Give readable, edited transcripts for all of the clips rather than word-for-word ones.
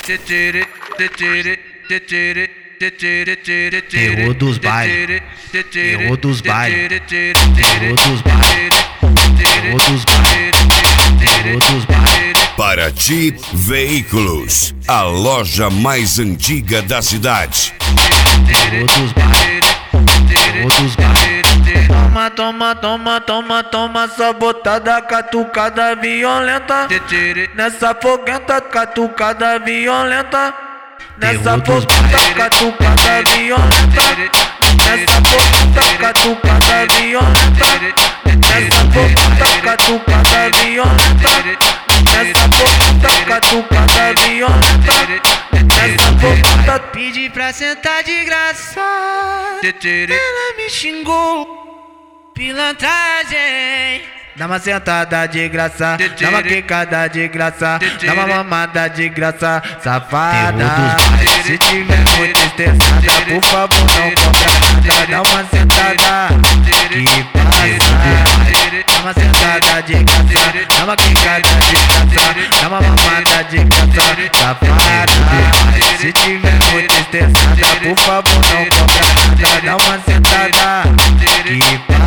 Terror dos bailes, terror dos bailes, terror dos bailes, terror dos bailes, terror dos bailes. Paraty Veículos, a loja mais antiga da cidade. Terror dos bailes, terror dos bailes. Toma, toma, toma, toma, toma, sabotada, catucada violenta. Nessa foguenta, catucada violenta. Nessa foguenta, catucada violenta. Nessa foguenta, catucada violenta. Nessa foguenta, catucada violenta. Nessa foguenta, catucada violenta. Nessa foguenta, pedi pra sentar de graça. Ela me xingou. Pilantragem. Dá uma sentada de graça, dá uma quicada de graça, dá uma mamada de graça, safada. Se tiver muito estressada, por favor não compra nada. Dá uma sentada que passa. Dá uma sentada de graça, dá uma quicada de graça, dá uma mamada de graça, safada. Se tiver muito estressada, por favor não compra nada. Dá uma sentada que passa.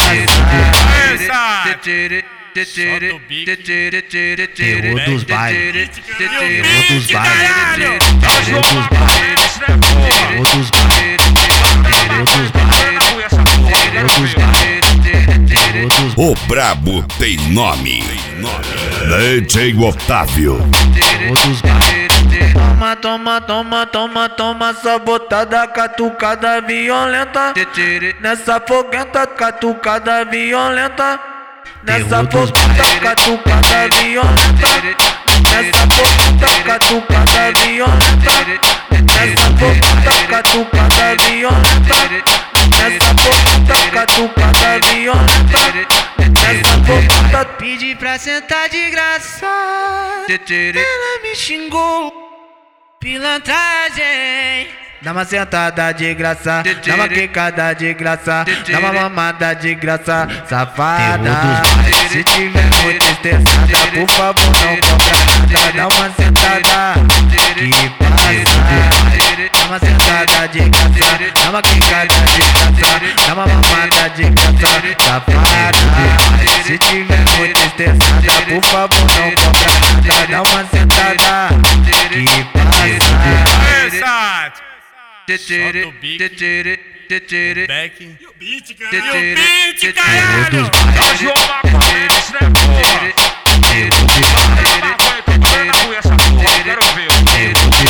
Terror dos bailes, terror dos bailes, terror dos bailes, terror dos bailes, terror dos bailes, terror dos bailes. O brabo tem nome. DJ Otávio. Terror dos bailes. Toma, toma, toma, toma, toma, sabotada, catucada violenta. Nessa foguenta, catucada violenta. Nessa foguenta, catucada violenta. Nessa foguenta, catucada violenta. Nessa foguenta, catucada violenta. Nessa foguenta, catucada violenta. Nessa foguenta, pedi pra sentar de graça. Ela me xingou. Pilantragem. Dá uma sentada de graça, dá uma quicada de graça, dá uma mamada de graça, safada. Se tiver muito estressada, por favor não compra nada. Dá uma sentada que passa. Dá uma sentada de graça, dá uma quicada de graça, dá uma mamada de graça, safada. Se tiver muito estressada, por favor não compra nada. Dá uma sentada que passa. Solta o beat, back. Terror dos bailes, terror dos bailes, terror dos bailes.